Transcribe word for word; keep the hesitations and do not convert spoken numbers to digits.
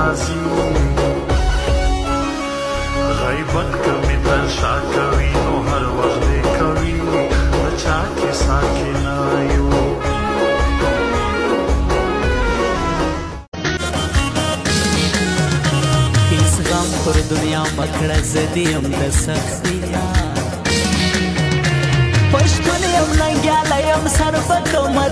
راځي غیبت کمی تر شا کوي نو هر وخت دې کوي د چا کې ساکنا یو هیڅ غم پر دنیا مکړه زدي هم د سختیا پښتون یم ننګیالی یم سر په کمر